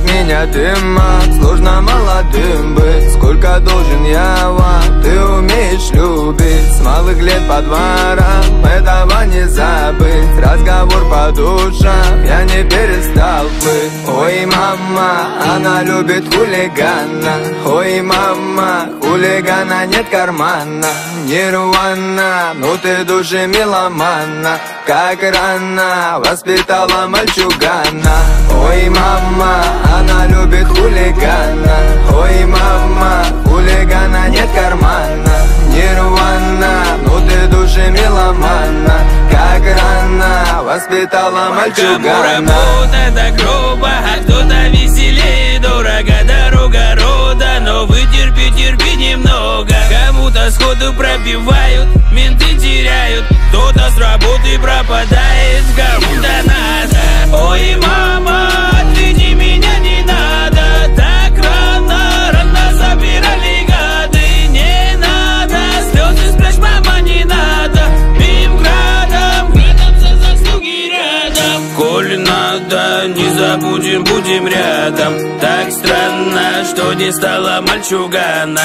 меня дыма. Сложно молодым быть, сколько должен я вам. Ты умеешь любить, с малых лет по дворам. Этого не забыть, разговор по душам. Я не перестал быть. Ой, мама, она любит хулигана. Ой, мама, хулигана нет кармана. Нирвана, ну ты души меломана. Как рано воспитала мальчугана. Ой, мама, она любит хулигана. Ой, мама, хулигана нет кармана. Нирвана, ну ты души меломана. Как рано воспитала мальчугана. Кому работа так грубо, а кто-то веселее. Дорого дорога рода, но вытерпи, терпи немного. Кому-то сходу пробивают, менты теряют. Кто-то с работы пропадает, кому-то надо. Ой, мама, отведи меня, не надо. Так рано, рано забирали гады. Не надо, слезы спрячь, мама, не надо. Бим градом, градом за заслуги рядом. Коль надо, не забудем, будем рядом. Так странно, что не стало мальчугана.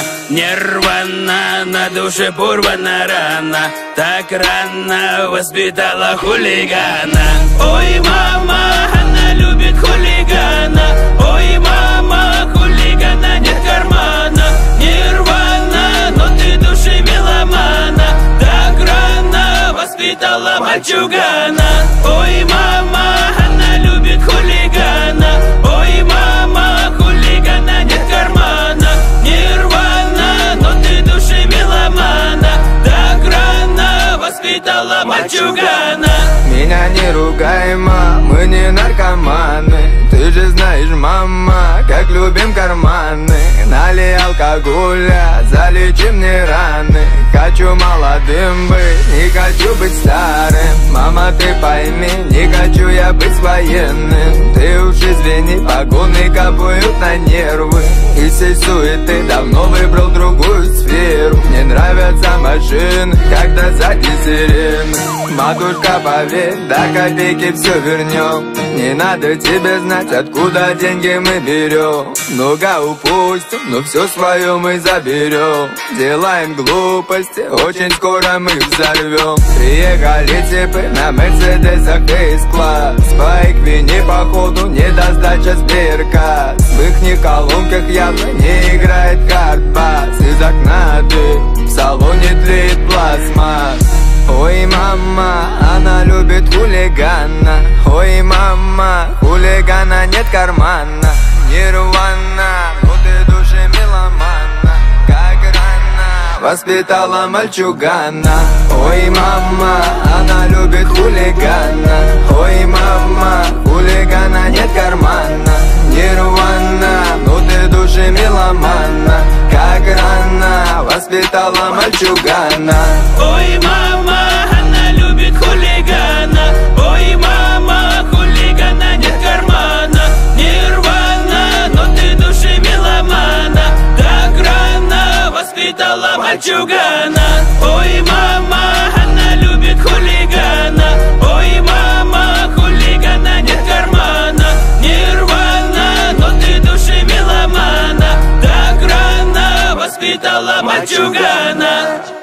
Нервана, на душе порвана рана. Так рано воспитала хулигана. Ой, мама, она любит хулигана. Ой, мама, хулигана нет кармана. Нирвана, но ты души меломана. Так рано воспитала мальчугана. Ой, мама, она любит хулигана. Ой, мама, хулигана нет кармана. Нирвана, но ты души меломана. Так рано воспитала мальчугана. Меня не ругай, ма, мы не наркоманы. Ты же знаешь, мама, как любим карманы. Налей алкоголя, залечи мне раны. Хочу молодым быть, не хочу быть старым. Мама, ты пойми, не хочу я быть военным. Ты уж извини, погоны капают на нервы. Из всей суеты давно выбрал другую сферу. Мне нравятся машины, когда сзади сирены. Матушка, поверь, до копейки все вернем. Не надо тебе знать, откуда деньги мы берем. Много упустим, но все свое мы заберем. Делаем глупости, очень скоро мы взорвем. Приехали типы на мерседесах С-класс. По их вине походу недостача Сберкас. В ихних колонках явно не играет картбас. Из окна дым, в салоне тлеет пластмасс. Ой, мама, она любит хулигана. Ой, мама, хулигана нет кармана. Нирвана, ну ты души меломана. Как рано воспитала мальчугана. Ой, мама, она любит хулигана. Ой, мама, хулигана нет кармана. Нирвана, ну ты души меломана. Как рано воспитала мальчугана. Ой, мама, она любит хулигана. Ой, мама, хулигана нет кармана. Нирвана, но ты души меломана. Так рано воспитала мальчугана. Ой, мама, она любит хулигана. Ой, мама, хулигана нет кармана. Нирвана, но ты души меломана. Так рано воспитала мальчугана.